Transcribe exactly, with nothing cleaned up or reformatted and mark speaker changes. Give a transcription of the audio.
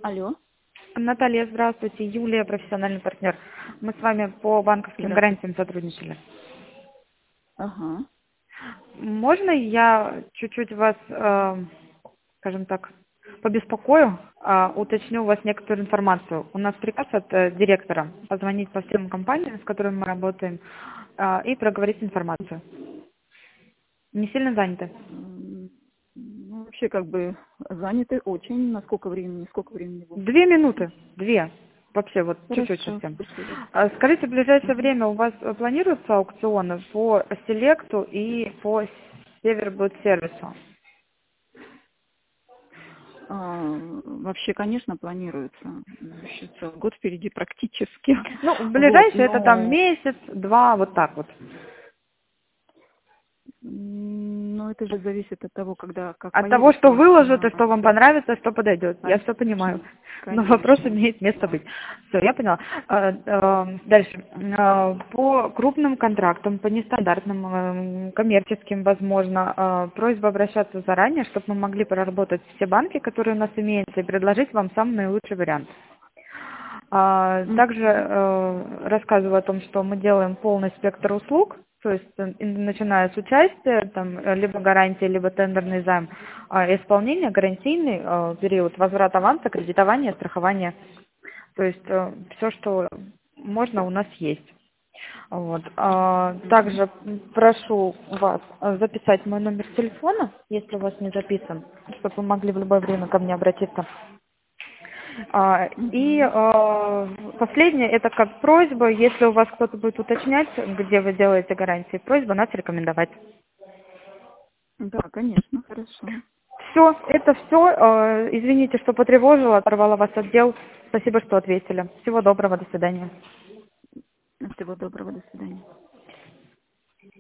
Speaker 1: Алло.
Speaker 2: Наталья, здравствуйте. Юлия, профессиональный партнер. Мы с вами по банковским
Speaker 1: Здравствуйте.
Speaker 2: гарантиям сотрудничали.
Speaker 1: Ага.
Speaker 2: Можно я чуть-чуть вас, э, скажем так, побеспокою, э, уточню у вас некоторую информацию. У нас приказ от э, директора позвонить по всем компаниям, с которыми мы работаем, э, и проговорить информацию. Не сильно заняты?
Speaker 1: М, Ну, вообще, как бы, заняты очень. На сколько времени? Сколько времени будет?
Speaker 2: Две минуты. Две. Вообще, вот чуть-чуть
Speaker 1: Хорошо,
Speaker 2: совсем.
Speaker 1: спасибо.
Speaker 2: А скажите, в ближайшее
Speaker 1: Мгм.
Speaker 2: время у вас э, планируются аукционы по Селекту и по Севербуд сервису?
Speaker 1: А, вообще, конечно, планируется. Еще целый год впереди практически.
Speaker 2: Ну, в
Speaker 1: Вот,
Speaker 2: ближайшее это там
Speaker 1: но,
Speaker 2: месяц, два, вот так вот.
Speaker 1: м, но это же зависит от того, когда, как
Speaker 2: От того,
Speaker 1: поедут у
Speaker 2: что
Speaker 1: нас
Speaker 2: выложат и
Speaker 1: на
Speaker 2: что вам
Speaker 1: связь.
Speaker 2: понравится, что подойдет. Я все понимаю.
Speaker 1: Конечно,
Speaker 2: Но вопрос
Speaker 1: конечно.
Speaker 2: имеет место быть. Все, я поняла. А, а, Дальше. А, По крупным контрактам, по нестандартным, а, коммерческим, возможно, а, просьба обращаться заранее, чтобы мы могли проработать все банки, которые у нас имеются, и предложить вам самый наилучший вариант. А, Также
Speaker 1: Мгм.
Speaker 2: э, рассказываю о том, что мы делаем полный спектр услуг, то есть э, и начиная с участия, там, э, либо гарантия, либо тендерный займ, а, исполнение, гарантийный э, период, возврат аванса, кредитование, страхование. То есть все, что можно, у нас есть. Вот. А,
Speaker 1: Мгм.
Speaker 2: Также прошу вас э, записать мой номер телефона, если у вас не записан, чтобы вы могли в любое время ко мне обратиться. А, И
Speaker 1: Мгм.
Speaker 2: э, последнее, это как просьба, если у вас кто-то будет уточнять, где вы делаете гарантии, просьба нас рекомендовать.
Speaker 1: Да, конечно, хорошо.
Speaker 2: Все, это все. Извините, что потревожила, оторвала вас от дел. Спасибо, что ответили. Всего доброго, до свидания.
Speaker 1: Всего доброго, до свидания.